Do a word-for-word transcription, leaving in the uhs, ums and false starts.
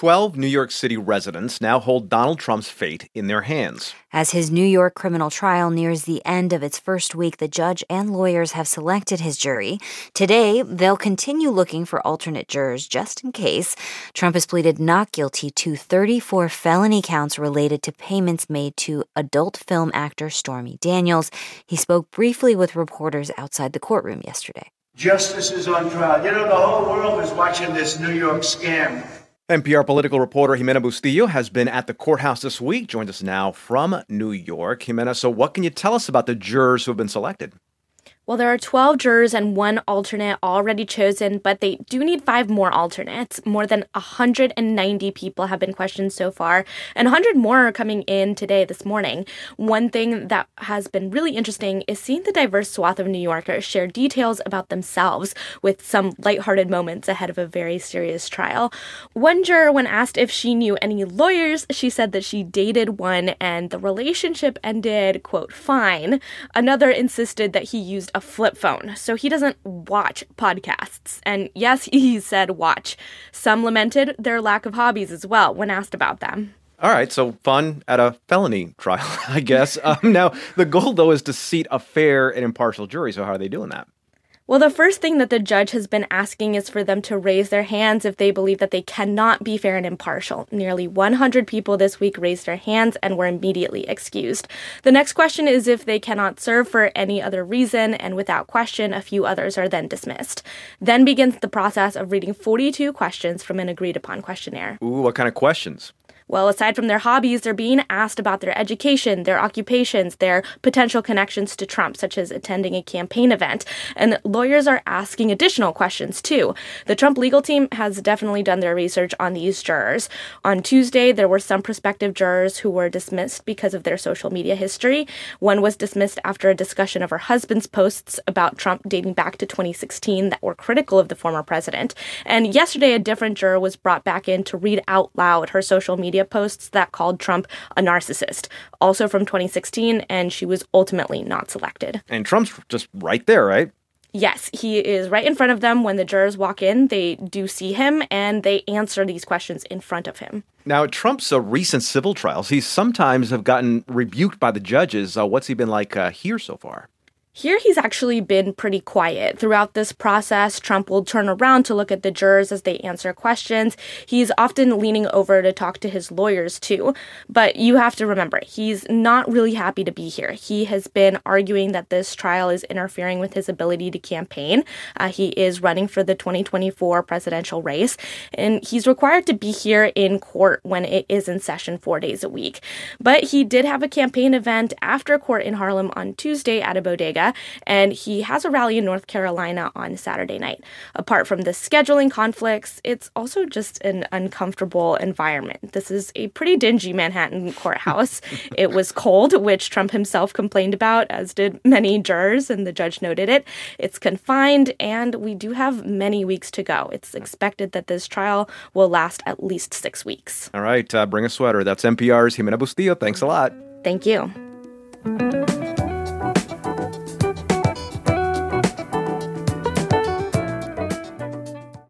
twelve New York City residents now hold Donald Trump's fate in their hands. As his New York criminal trial nears the end of its first week, the judge and lawyers have selected his jury. Today, they'll continue looking for alternate jurors just in case. Trump has pleaded not guilty to thirty-four felony counts related to payments made to adult film actor Stormy Daniels. He spoke briefly with reporters outside the courtroom yesterday. Justice is on trial. You know, the whole world is watching this New York scam. N P R political reporter Jimena Bustillo has been at the courthouse this week, joins us now from New York. Jimena, so what can you tell us about the jurors who have been selected? Well, there are twelve jurors and one alternate already chosen, but they do need five more alternates. More than one hundred ninety people have been questioned so far, and one hundred more are coming in today, this morning. One thing that has been really interesting is seeing the diverse swath of New Yorkers share details about themselves, with some lighthearted moments ahead of a very serious trial. One juror, when asked if she knew any lawyers, she said that she dated one and the relationship ended, quote, fine. Another insisted that he used a flip phone, so he doesn't watch podcasts. And yes, he said watch. Some lamented their lack of hobbies as well when asked about them. All right, so fun at a felony trial, I guess. Um, now, the goal, though, is to seat a fair and impartial jury, so how are they doing that? Well, the first thing that the judge has been asking is for them to raise their hands if they believe that they cannot be fair and impartial. Nearly one hundred people this week raised their hands and were immediately excused. The next question is if they cannot serve for any other reason, and without question, a few others are then dismissed. Then begins the process of reading forty-two questions from an agreed-upon questionnaire. Ooh, what kind of questions? Well, aside from their hobbies, they're being asked about their education, their occupations, their potential connections to Trump, such as attending a campaign event. And lawyers are asking additional questions, too. The Trump legal team has definitely done their research on these jurors. On Tuesday, there were some prospective jurors who were dismissed because of their social media history. One was dismissed after a discussion of her husband's posts about Trump dating back to twenty sixteen that were critical of the former president. And yesterday, a different juror was brought back in to read out loud her social media posts that called Trump a narcissist, also from twenty sixteen, and she was ultimately not selected. And Trump's just right there, right? Yes, he is right in front of them. When the jurors walk in, they do see him, and they answer these questions in front of him. Now, at Trump's uh, recent civil trials, he sometimes have gotten rebuked by the judges. Uh, what's he been like uh, here so far? Here, he's actually been pretty quiet. Throughout this process, Trump will turn around to look at the jurors as they answer questions. He's often leaning over to talk to his lawyers, too. But you have to remember, he's not really happy to be here. He has been arguing that this trial is interfering with his ability to campaign. Uh, he is running for the twenty twenty-four presidential race, and he's required to be here in court when it is in session four days a week. But he did have a campaign event after court in Harlem on Tuesday at a bodega, and he has a rally in North Carolina on Saturday night. Apart from the scheduling conflicts, it's also just an uncomfortable environment. This is a pretty dingy Manhattan courthouse. It was cold, which Trump himself complained about, as did many jurors, and the judge noted it. It's confined, and we do have many weeks to go. It's expected that this trial will last at least six weeks. All right, uh, bring a sweater. That's N P R's Jimena Bustillo. Thanks a lot. Thank you.